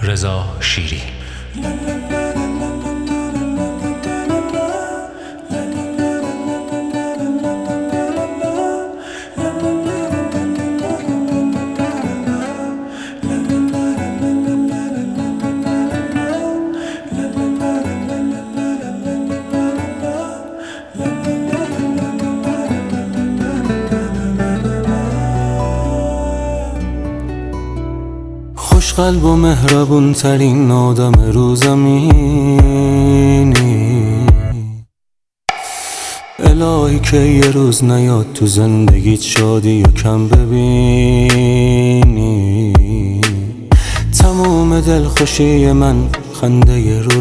رضا شیری. خوشقلب و مهربون ترین آدم رو زمینی، الهی که یه روز نیاد تو زندگیت شادی یا کم ببینی. تموم دلخوشی من خنده رو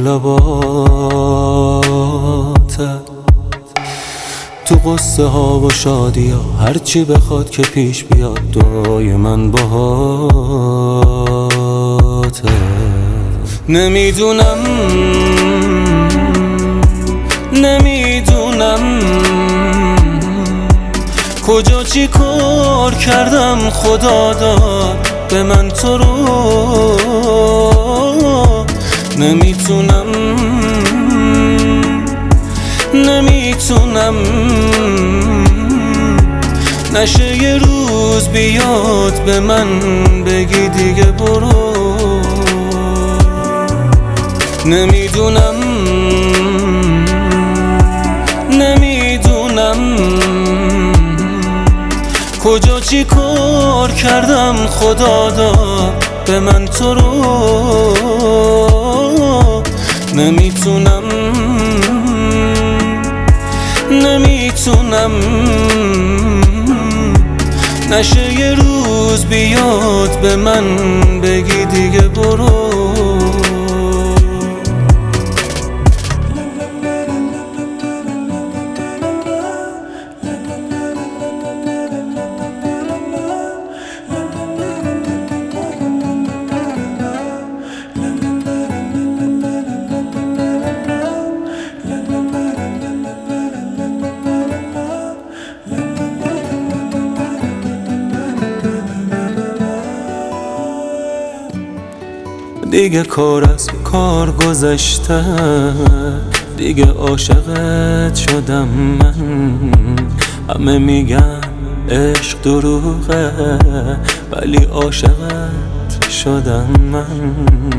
لباته، تو قصه ها و شادی ها هرچی بخواد که پیش بیاد دعای من باهاته. نمیدونم کجا چی کار کردم خدا داد به من تو رو. نمیتونم نشه یه روز بیاد به من بگی دیگه برو. نمیدونم کجا چی کار کردم خدا داد به من تو رو. نمیتونم نشه یه روز بیاد به من بگی دیگه برو. دیگه کار از کار گذشته، دیگه عاشقت شدم من. همه میگن عشق دروغه ولی عاشقت شدم من.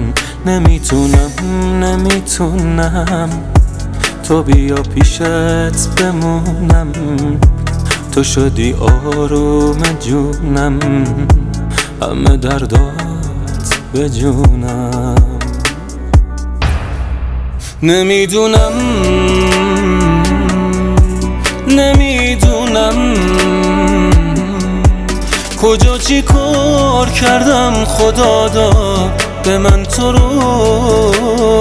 نمیتونم تو بیا پیشت بمونم، تو شدی آروم جونم، همه دردات به جونم. نمیدونم کجا چی کار کردم خدا داد به من تو رو.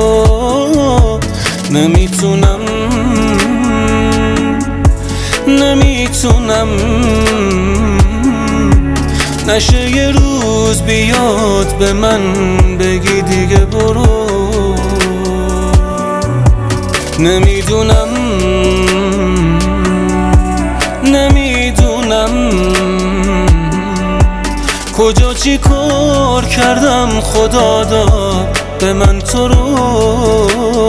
نمیتونم نشه یه روز بیاد به من بگی دیگه برو. نمیدونم کجا چی کار کردم خدا داد به من تو رو.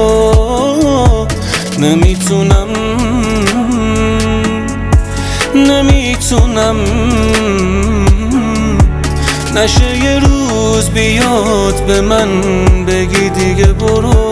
نمیتونم نشه یه روز بیاد به من بگی دیگه برو.